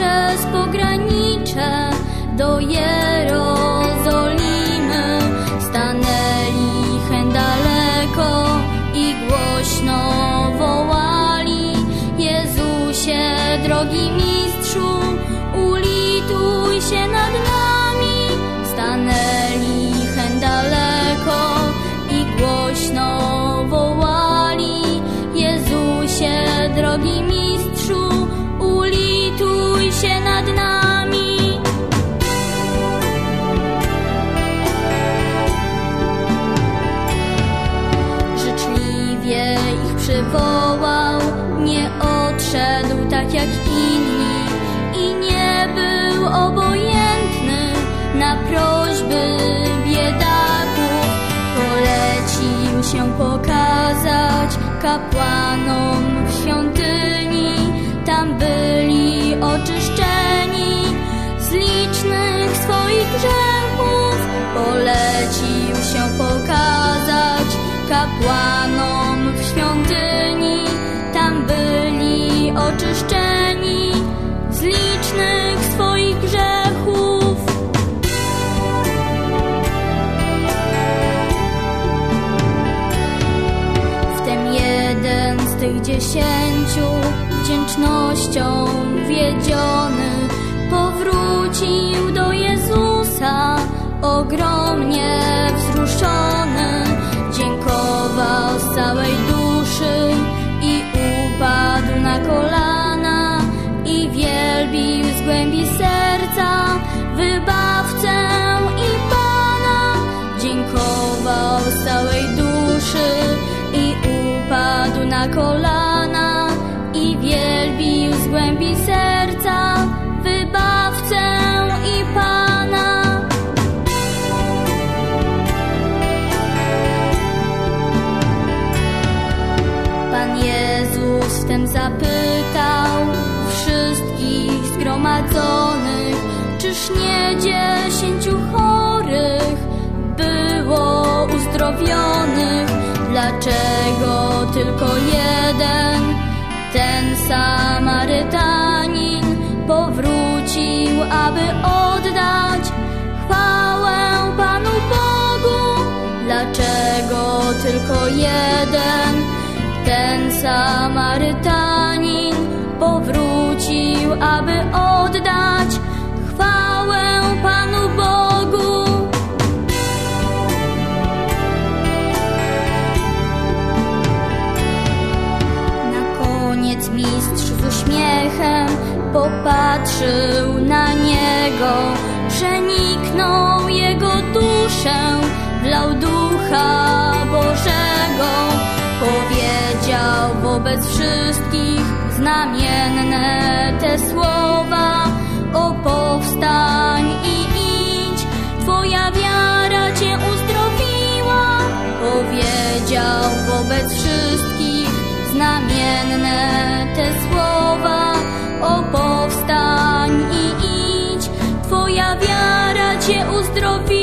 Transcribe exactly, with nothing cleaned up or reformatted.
przez pogranicze do Jerozolimy. Stanęli hen daleko i głośno wołali: Jezusie, drogi mistrzu, ulituj się nad nami. Stanęli hen daleko i głośno wołali: Jezusie, drogi mistrzu, ulituj się nad nami. Życzliwie ich przywołał, nie odszedł tak jak inni i nie był obojętny na prośby biedaków. Polecił się pokazać kapłanom w świątyni, tam byli oczyszczeni z licznych swoich grzechów. Polecił się pokazać kapłanom w świątyni, tam byli oczyszczeni z licznych swoich grzechów. Wtem jeden z tych dziesięciu, wdzięcznością wiedziony, powrócił do Jezusa, ogromnie wzruszony. Dziękował z całej duszy i upadł na kolana i wielbił z głębi serca Wybawcę i Pana. Dziękował z całej duszy i upadł na kolana i wielbił z głębi serca Wybawcę i Pana. Pan Jezus wtem zapytał wszystkich zgromadzonych, czyż nie dziesięciu chorych było uzdrowionych? Dlaczego tylko jeden, ten Samarytanin, powrócił, aby oddać chwałę Panu Bogu? Dlaczego tylko jeden, ten Samarytanin, powrócił, aby oddać chwałę Panu Bogu? Na koniec mistrz z uśmiechem popatrzył na niego, przeniknął jego duszę, wlał Ducha Bożego. Powiedział wobec wszystkich znamienne te słowa: o, powstań i idź, twoja wiara cię uzdrowiła. Powiedział wobec wszystkich znamienne te słowa: o, powstań i idź, twoja wiara cię uzdrowiła.